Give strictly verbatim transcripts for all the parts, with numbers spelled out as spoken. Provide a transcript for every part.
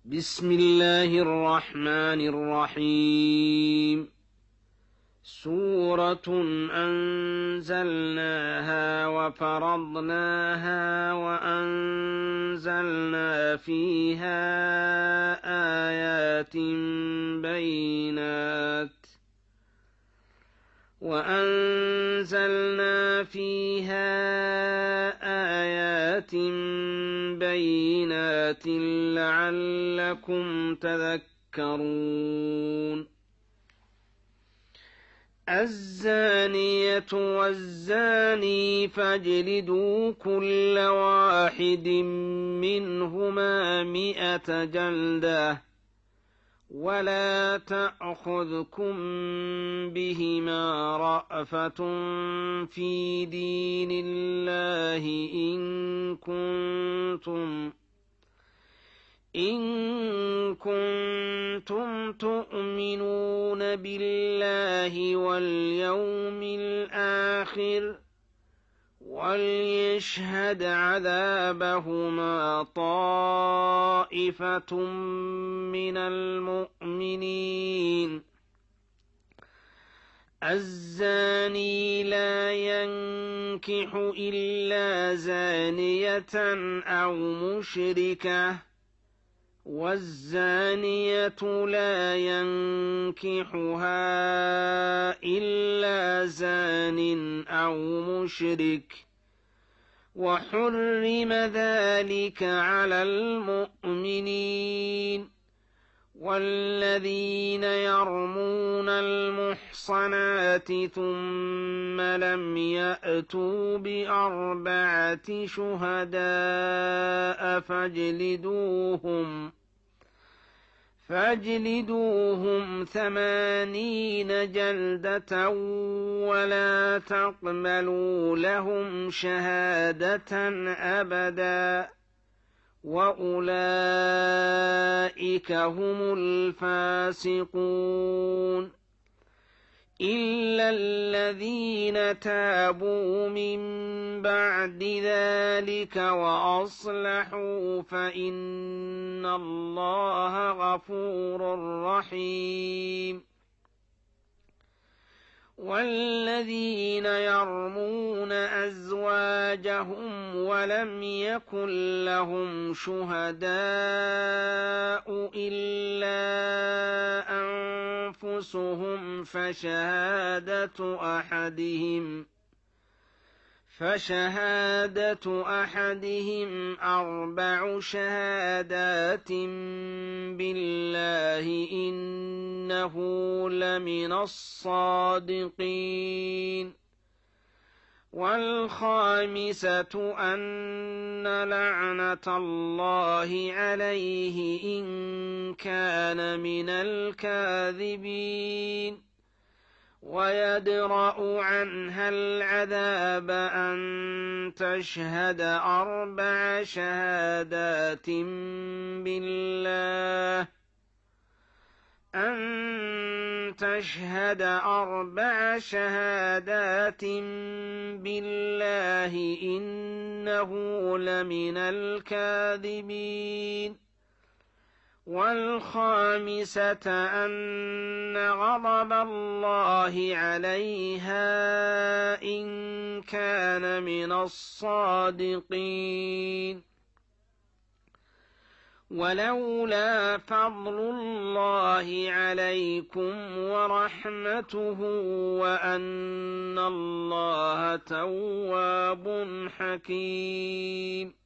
بسم الله الرحمن الرحيم. سورة أنزلناها وفرضناها وأنزلنا فيها آيات بينات وأنزلنا فيها آيات بينات لعلكم تذكرون. الزانية والزاني فاجلدوا كل واحد منهما مئة جلدة ولا تأخذكم بهما رأفة في دين الله إن كنتم إن كنتم تؤمنون بالله واليوم الآخر وليشهد عذابهما طائفة من المؤمنين. الزاني لا ينكح إلا زانية أو مشركة والزانية لا ينكحها إلا زان أو مشرك وحرم ذلك على المؤمنين. والذين يرمون المحصنات ثم لم يأتوا بأربعة شهداء فاجلدوهم فاجلدوهم ثمانين جلدة ولا تقبلوا لهم شهادة أبدا وأولئك هم الفاسقون. إلا الذين تابوا من بعد ذلك وأصلحوا فإن الله غفور رحيم. والذين يرمون أزواجهم ولم يكن لهم شهداء إلا أنفسهم فشهادة أحدهم فشهادة أحدهم أربع شهادات بالله إنه لمن الصادقين. والخامسة أن لعنة الله عليه إن كان من الكاذبين. ويدرأ عنها العذاب أن تشهد أربع شهادات بالله أن تشهد أربع شهادات بالله إنه لمن الكاذبين. والخامسة أن غضب الله عليها إن كان من الصادقين. ولولا فضل الله عليكم ورحمته وأن الله تواب حكيم.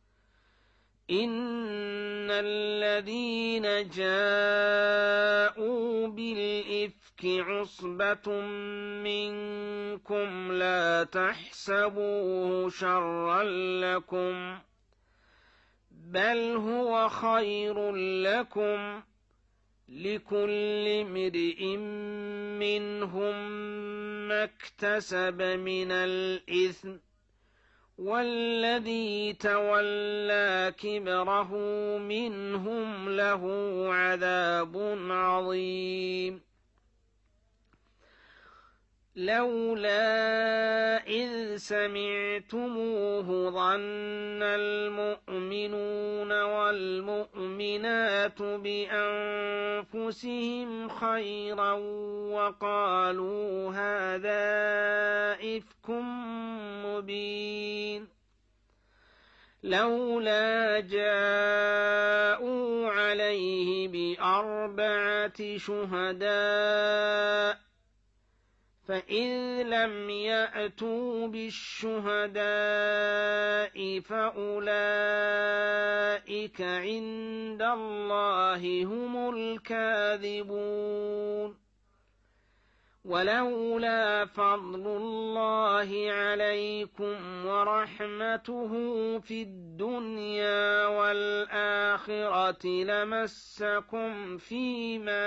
إن الذين جاءوا بالإفك عصبة منكم لا تحسبوه شرا لكم بل هو خير لكم لكل امرئ منهم ما اكتسب من الإثم والذي تولى كبره منهم له عذاب عظيم. لولا إذ سمعتموه ظن المؤمنون والمؤمنات والمؤمنات بأنفسهم خيرا وقالوا هذا إفك مبين لولا جاءوا عليه بأربعة شهداء فإذ لم يأتوا بالشهداء فأولئك عند الله هم الكاذبون ولولا فضل الله عليكم ورحمته في الدنيا والآخرة لمسكم فيما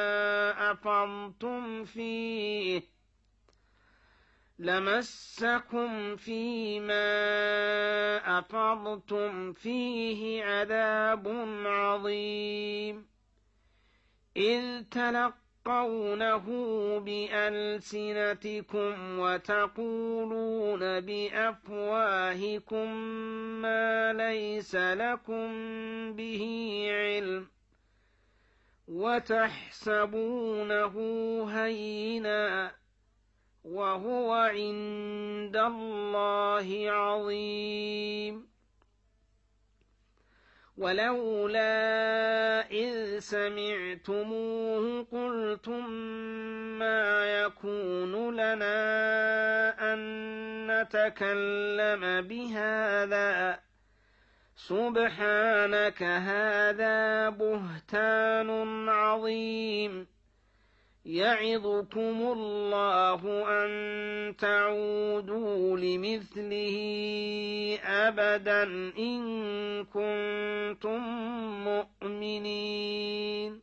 أفضتم فيه لمسكم فيما أفضتم فيه عذاب عظيم إذ تلقونه بألسنتكم وتقولون بأفواهكم ما ليس لكم به علم وتحسبونه هينا وهو عند الله عظيم ولولا إذ سمعتموه قلتم ما يكون لنا أن نتكلم بهذا سبحانك هذا بهتان عظيم يعظكم الله أن تعودوا لمثله أبدا إن كنتم مؤمنين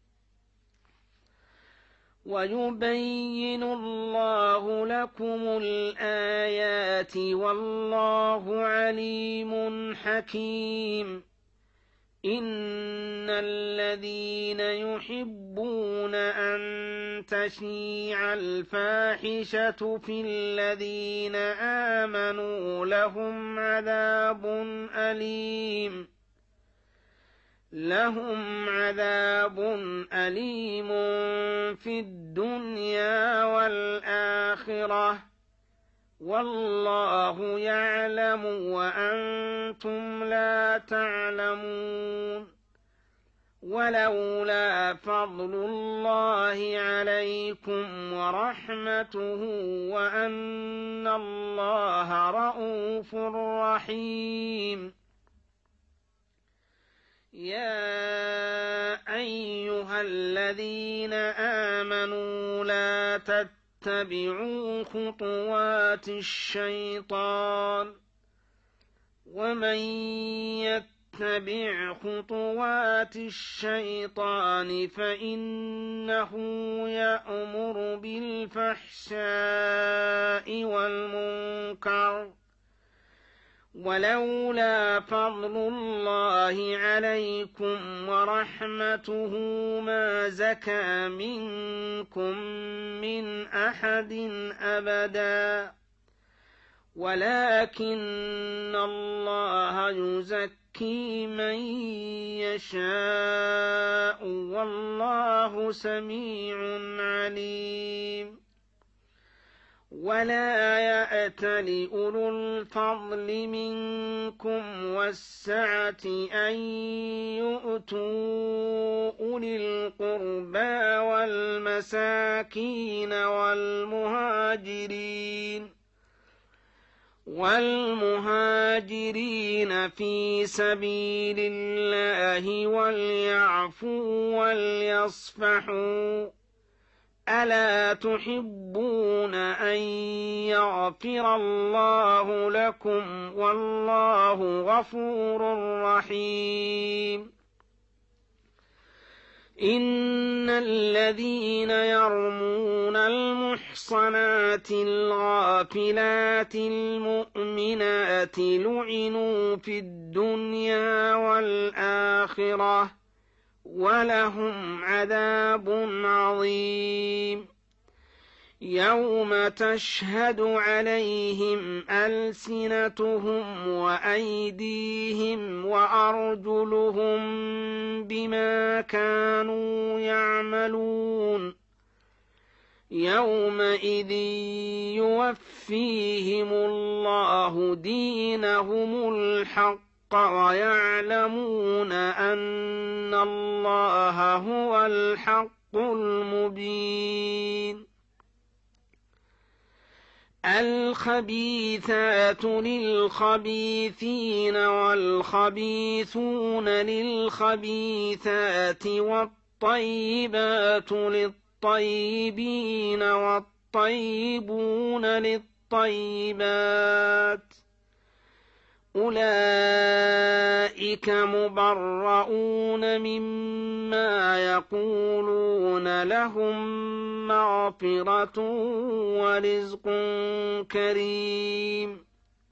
ويبين الله لكم الآيات والله عليم حكيم إن الذين يحبون أن تشيع الفاحشة في الذين آمنوا لهم عذاب أليم لهم عذاب أليم في الدنيا والآخرة والله يعلم وأنتم لا تعلمون ولولا فضل الله عليكم ورحمته وأن الله رءوف رحيم يا أيها الذين آمنوا لا تتبعوا اتبعوا خطوات الشيطان ومن يتبع خطوات الشيطان فإنه يأمر بالفحشاء والمنكر ولولا فضل الله عليكم ورحمته ما زكى منكم من أحد أبدا ولكن الله يزكي من يشاء والله سميع عليم ولا يأتل أولو الفضل منكم والسعة أن يؤتوا أولي القربى والمساكين والمهاجرين والمهاجرين في سبيل الله وليعفوا وليصفحوا ألا تحبون أن يغفر الله لكم والله غفور رحيم إن الذين يرمون المحصنات الغافلات المؤمنات لعنوا في الدنيا والآخرة ولهم عذاب عظيم يوم تشهد عليهم ألسنتهم وأيديهم وأرجلهم بما كانوا يعملون يومئذ يوفيهم الله دينهم الحق ويعلمون أن الله هو الحق المبين الخبيثات للخبيثين والخبيثون للخبيثات والطيبات للطيبين والطيبون للطيبات أولئك مبرؤون مما يقولون لهم مغفرة ورزق كريم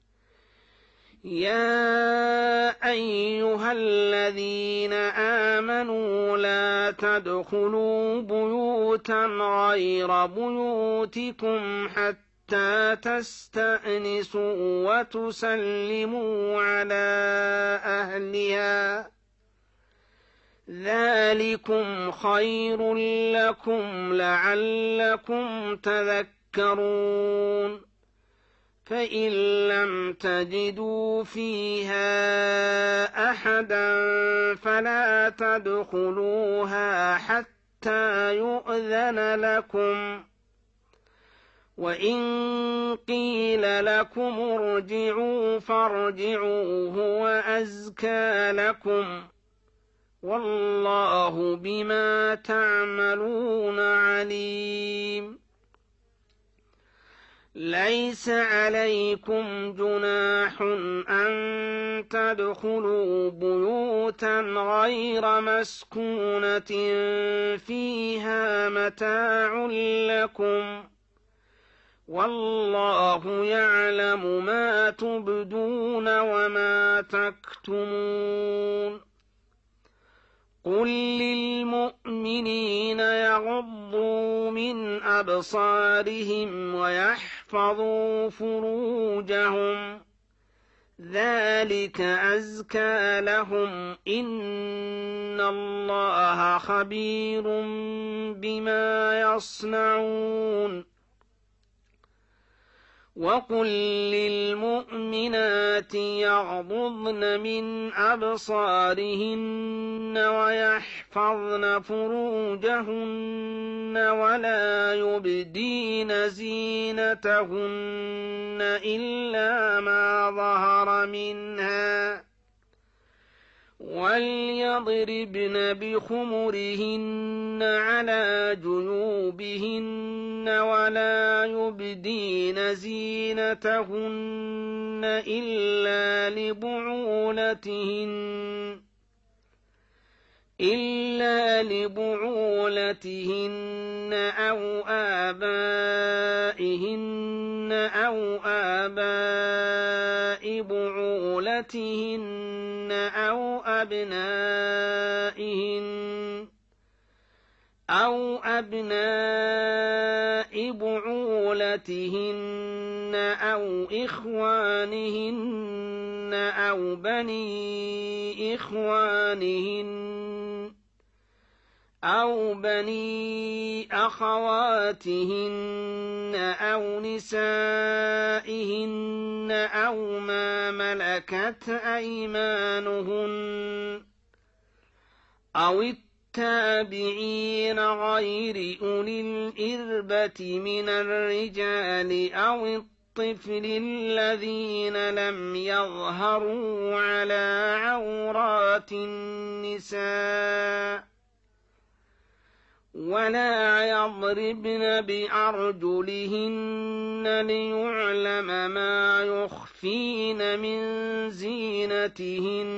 يا أيها الذين آمنوا لا تدخلوا بيوتا غير بيوتكم حتى حتى تستأنسوا وتسلموا على أهلها ذلكم خير لكم لعلكم تذكرون فإن لم تجدوا فيها أحدا فلا تدخلوها حتى يؤذن لكم وإن قيل لكم ارجعوا فارجعوا هو أزكى لكم والله بما تعملون عليم ليس عليكم جناح أن تدخلوا بيوتا غير مسكونة فيها متاع لكم والله يعلم ما تبدون وما تكتمون قل للمؤمنين يغضوا من أبصارهم ويحفظوا فروجهم ذلك أزكى لهم إن الله خبير بما يصنعون وقل للمؤمنات يغضضن من أبصارهن ويحفظن فروجهن ولا يبدين زينتهن إلا ما ظهر منها وليضربن بخمرهن على جيوبهن ولا يبدين زينتهن إلا لبعولتهن إلا لبعولتهن أو آبائهن أو آباء بعولتهن أو أبنائهن أو أبناء بعولتهن أو إخوانهن أو بني إخوانهن أو بني أخواتهن أو نسائهن أو ما ملكت أيمانهن أو التابعين غير أولي الإربة من الرجال أو الطفل الذين لم يظهروا على عورات النساء ولا يضربن بأرجلهن ليعلم ما يخفين من زينتهن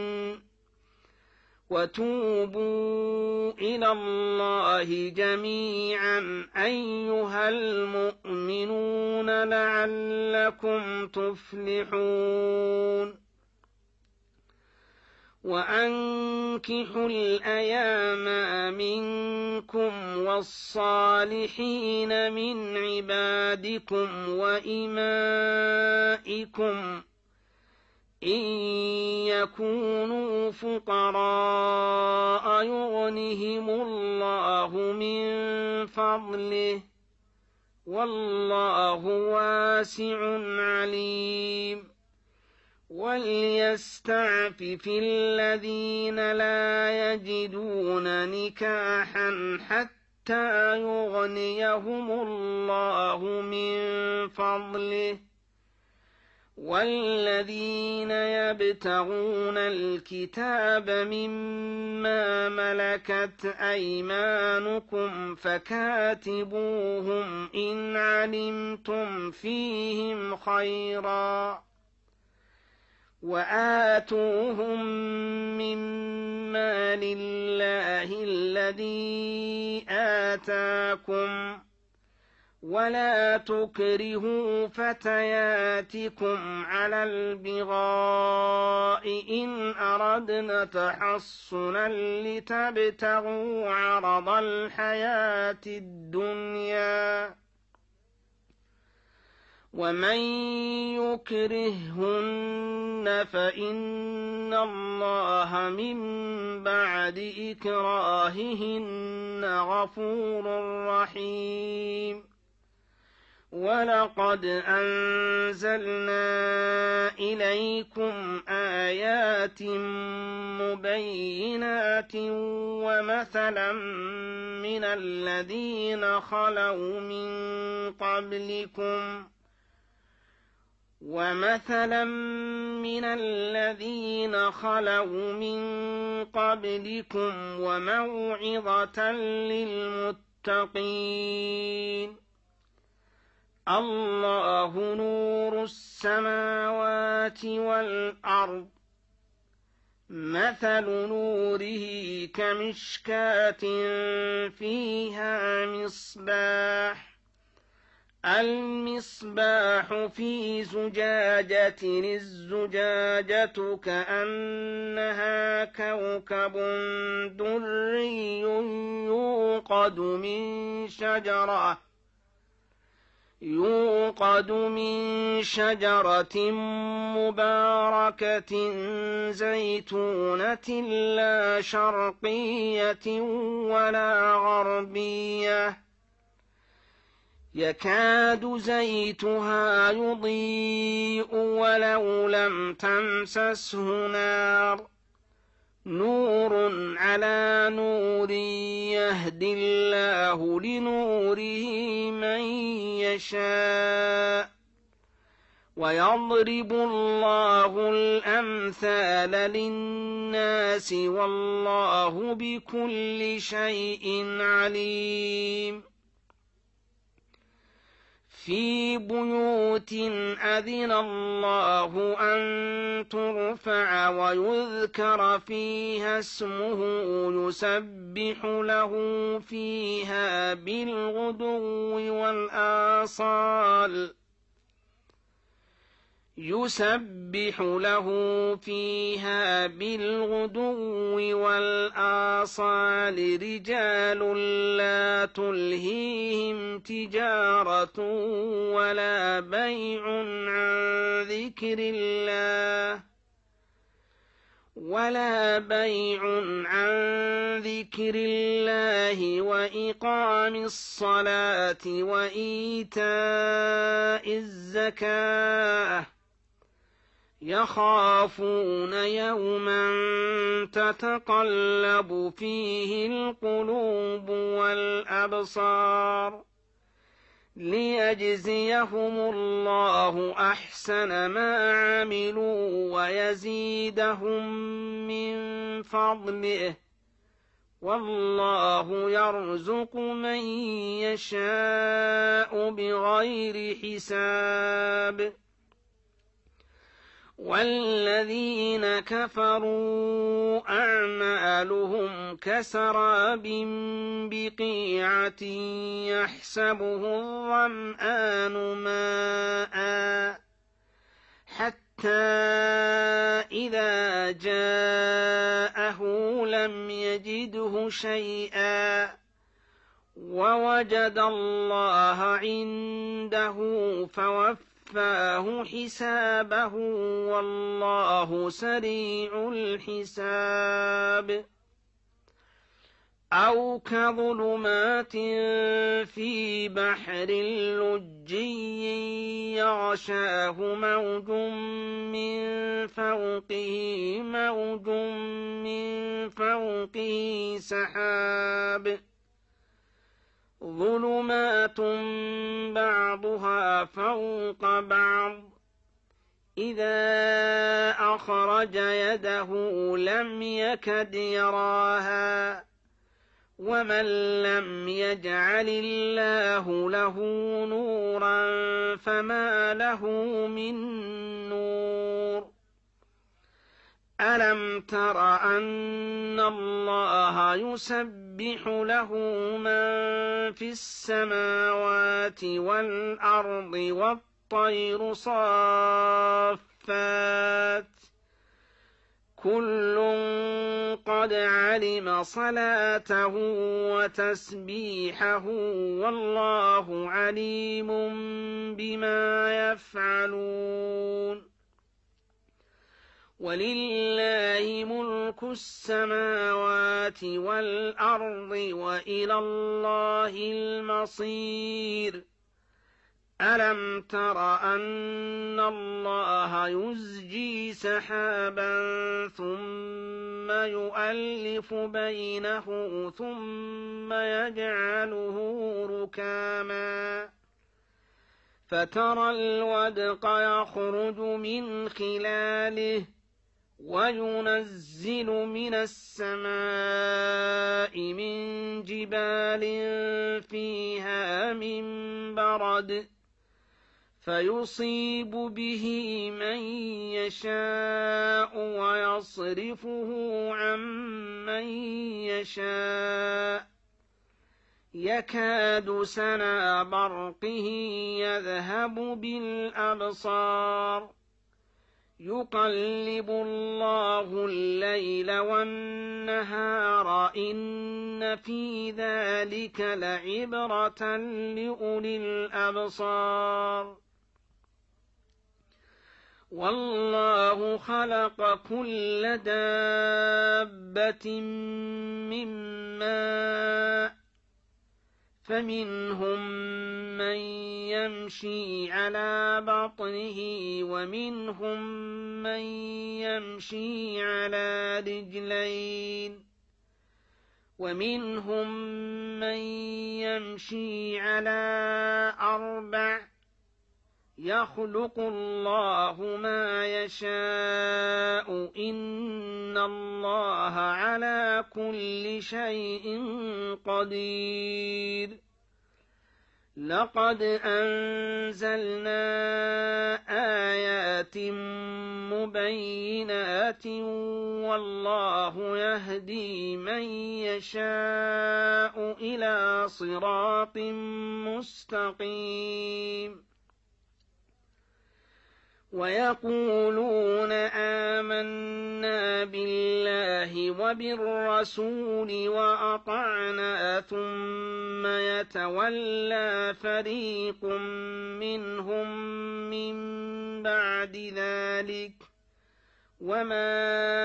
وتوبوا إلى الله جميعا أيها المؤمنون لعلكم تفلحون وأنكحوا الأيام منكم والصالحين من عبادكم وإمائكم إن يكونوا فقراء يغنهم الله من فضله والله واسع عليم وليستعفف الذين لا يجدون نكاحا حتى يغنيهم الله من فضله والذين يبتغون الكتاب مما ملكت أيمانكم فكاتبوهم إن علمتم فيهم خيرا وآتوهم مما لله الذي آتاكم ولا تكرهوا فتياتكم على البغاء إن أردنا تحصنا لتبتغوا عرض الحياة الدنيا ومن يكرههن فإن الله من بعد إكراههن غفور رحيم ولقد أنزلنا إليكم آيات مبينات ومثلا من الذين خلوا من قبلكم ومثلا من الذين خلوا من قبلكم وموعظة للمتقين الله نور السماوات والأرض مثل نوره كمشكاة فيها مصباح المصباح في زجاجة الزجاجة كأنها كوكب دري يوقد من شجرة يوقد من شجرة مباركة زيتونة لا شرقية ولا غربية يكاد زيتها يضيء ولو لم تمسسه نار نور على نور يهدي الله لنوره من يشاء ويضرب الله الأمثال للناس والله بكل شيء عليم في بيوت أذن الله أن ترفع ويذكر فيها اسمه يسبح له فيها بالغدو والآصال يسبح له فيها بالغدو والآصال رجال لا تلهيهم تجارة ولا بيع عن ذكر الله ولا بيع عن ذكر الله وإقام الصلاة وإيتاء الزكاة يخافون يوما تتقلب فيه القلوب والأبصار ليجزيهم الله أحسن ما عملوا ويزيدهم من فضله والله يرزق من يشاء بغير حساب والذين كفروا أعمالهم كسراب بقيعة يحسبه الظمآن ماء حتى حتى إذا جاءه لم يجده شيئا ووجد الله عنده فوفاه حسابه والله سريع الحساب. أو كظلمات في بحر لجي يغشاه موج من فوقه موج من فوقه سحاب ظلمات بعضها فوق بعض إذا أخرج يده لم يكد يراها ومن لم يجعل الله له نورا فما له من نور. ألم تر أن الله يسبح له من في السماوات والأرض والطير صافات كل قد علم صلاته وتسبيحه والله عليم بما يفعلون. ولله ملك السماوات والأرض وإلى الله المصير. ألم تر أن الله يزجي سحابا ثم يؤلف بينه ثم يجعله ركاما فترى الودق يخرج من خلاله وينزل من السماء من جبال فيها من برد فيصيب به من يشاء ويصرفه عن من يشاء يكاد سنا برقه يذهب بالأبصار يقلب الله الليل والنهار إن في ذلك لعبرة لأولي الأبصار. والله خلق كل دابة من ماء فمنهم من يمشي على بطنه ومنهم من يمشي على رجلين ومنهم من يمشي على أربع يخلق الله ما يشاء إن الله على كل شيء قدير. لقد أنزلنا آيات مبينات والله يهدي من يشاء إلى صراط مستقيم. ويقولون آمنا بالله وبالرسول وأطعنا ثم يتولى فريق منهم من بعد ذلك وما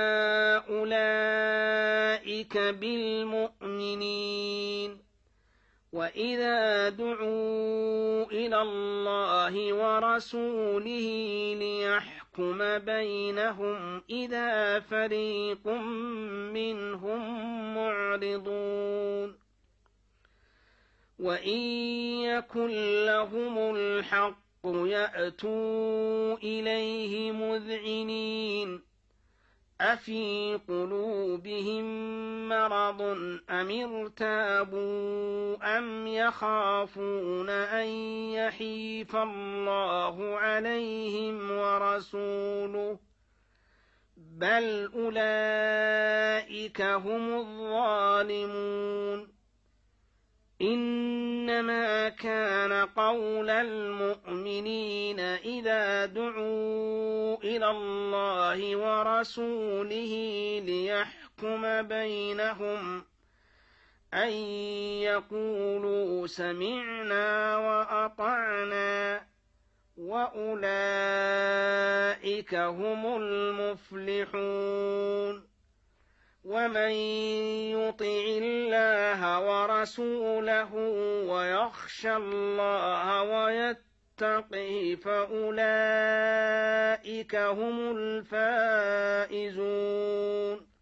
أولئك بالمؤمنين. وإذا دعوا إلى الله ورسوله ليحكم بينهم إذا فريق منهم معرضون. وإن يكن لهم الحق يأتوا إليه مذعنين أفي قلوبهم مرض أم ارتابوا أم يخافون أن يحيف الله عليهم ورسوله بل أولئك هم الظالمون. إنما كان قول المؤمنين إذا دعوا إلى الله ورسوله ليحكم بينهم أن يقولوا سمعنا وأطعنا وأولئك هم المفلحون ومن يطع الله ورسوله ويخشى الله ويتقه فأولئك هم الفائزون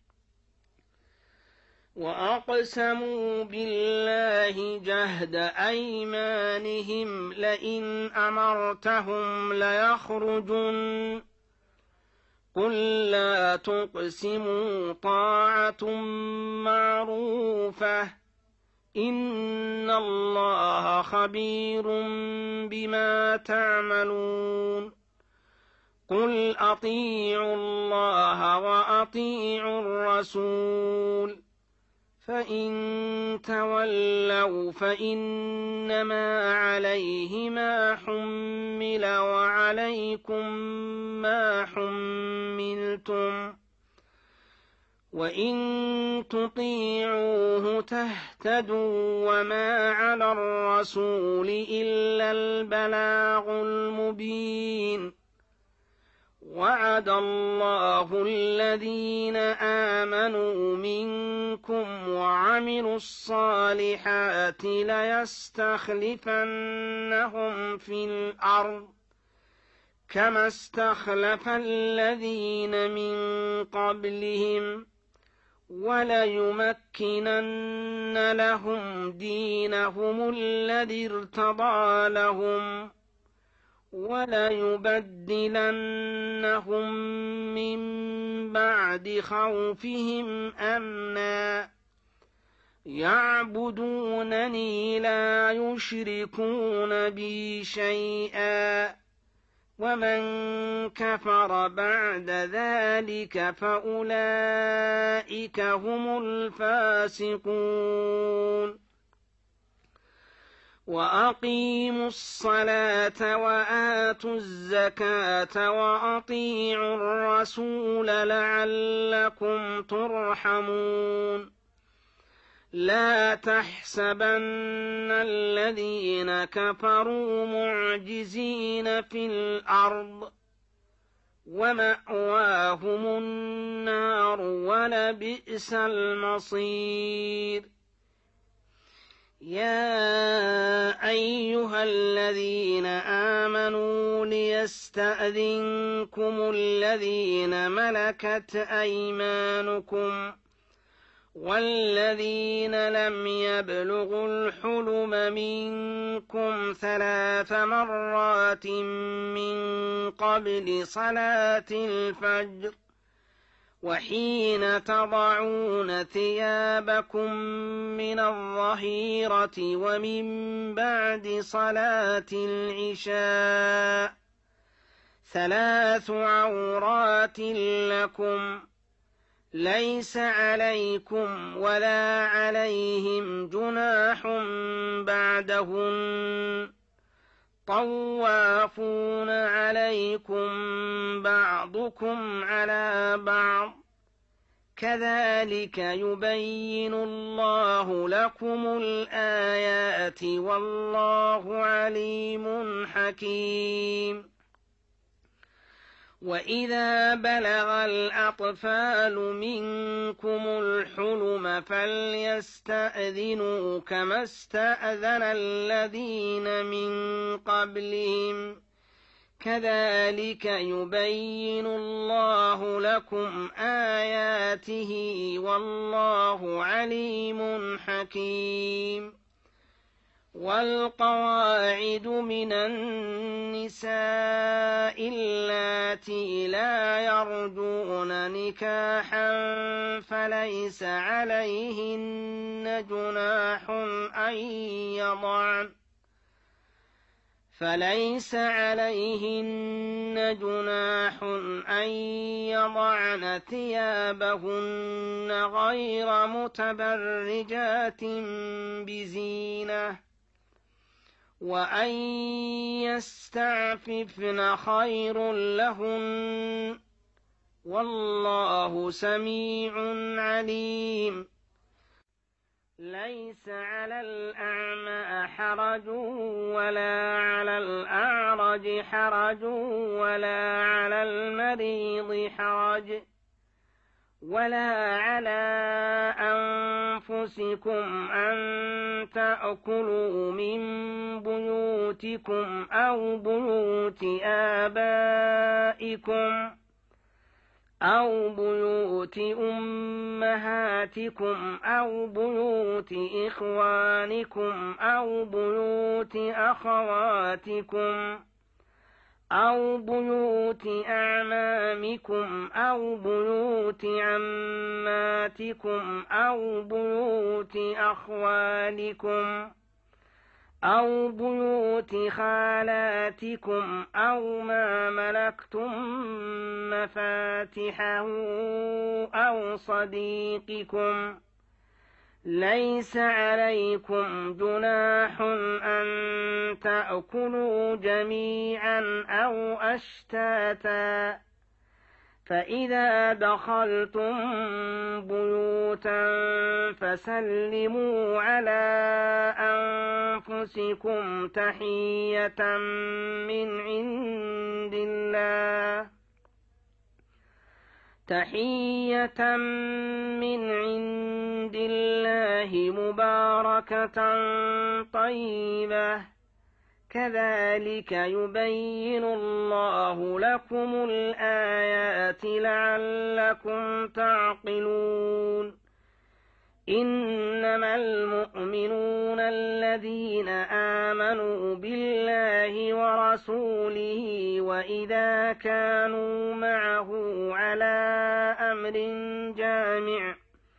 وأقسموا بالله جهد أيمانهم لئن أمرتهم ليخرجن قل لا تقسموا طاعة معروفة إن الله خبير بما تعملون قل أطيعوا الله وأطيعوا الرسول فإن تولوا فإنما عليه ما حمل وعليكم ما حملتم وإن تطيعوه تهتدوا وما على الرسول إلا البلاغ المبين وعد الله الذين آمنوا منكم وعملوا الصالحات ليستخلفنهم في الأرض كما استخلف الذين من قبلهم وليمكنن لهم دينهم الذي ارتضى لهم وليبدلنهم من بعد خوفهم أمنا يعبدونني لا يشركون بي شيئا ومن كفر بعد ذلك فأولئك هم الفاسقون وأقيموا الصلاة وآتوا الزكاة وأطيعوا الرسول لعلكم ترحمون لا تحسبن الذين كفروا معجزين في الأرض ومأواهم النار ولبئس المصير يا أيها الذين آمنوا ليستأذنكم الذين ملكت أيمانكم والذين لم يبلغوا الحلم منكم ثلاث مرات من قبل صلاة الفجر وحين تضعون ثيابكم من الظهيرة ومن بعد صلاة العشاء ثلاث عورات لكم ليس عليكم ولا عليهم جناح بعدهن طوافون عليكم بعضكم على بعض كذلك يبين الله لكم الآيات والله عليم حكيم وإذا بلغ الأطفال منكم الحلم فليستأذنوا كما استأذن الذين من قبلهم كذلك يبين الله لكم آياته والله عليم حكيم والقواعد من النساء اللاتي لا يرجون نكاحا فليس عليهن جناح أن يضعن فليس عليهن جناح أن يضعن ثيابهن غير متبرجات بزينة وأن يستعففن خير لهن والله سميع عليم. ليس على الأعمى حرج ولا على الأعرج حرج ولا على المريض حرج ولا على أنفسكم أن تأكلوا من بيوتكم أو بيوت آبائكم أو بيوت أمهاتكم أو بيوت إخوانكم أو بيوت أخواتكم أو بيوت أعمامكم أو بيوت عماتكم أو بيوت أخوالكم أو بيوت خالاتكم أو ما ملكتم مفاتحه أو صديقكم. ليس عليكم جناح أن تأكلوا جميعا أو أشتاتا فإذا دخلتم بيوتا فسلموا على أنفسكم تحية من عند الله تحية من عند الله مباركة طيبة كذلك يبين الله لكم الآيات لعلكم تعقلون. إنما المؤمنون الذين آمنوا بالله ورسوله وإذا كانوا معه على أمر جامع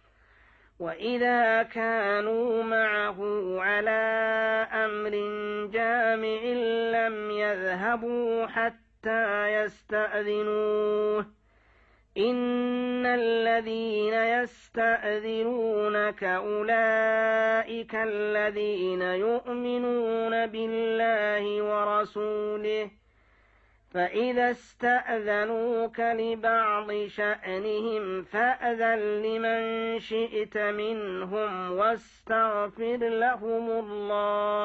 وإذا كانوا معه على أمر جامع لم يذهبوا حتى يستأذنوه. إن الذين يستأذنونك أولئك الذين يؤمنون بالله ورسوله فإذا استأذنوك لبعض شأنهم فأذن لمن شئت منهم واستغفر لهم الله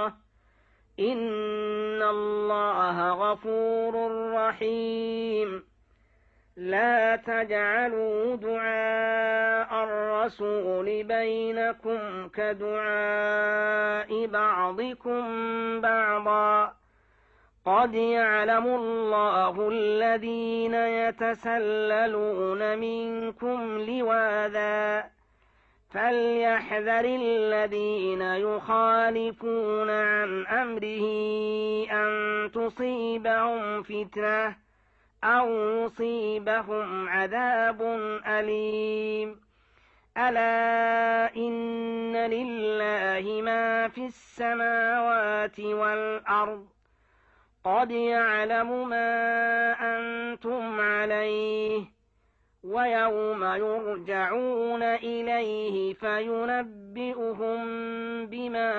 إن الله غفور رحيم. لا تجعلوا دعاء الرسول بينكم كدعاء بعضكم بعضا قد يعلم الله الذين يتسللون منكم لواذا فليحذر الذين يخالفون عن أمره أن تصيبهم فتنة أو يصيبهم عذاب أليم. ألا إن لله ما في السماوات والأرض قد يعلم ما أنتم عليه ويوم يرجعون إليه فينبئهم بما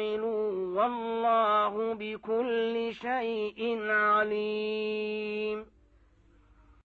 عملوا والله بكل شيء عليم.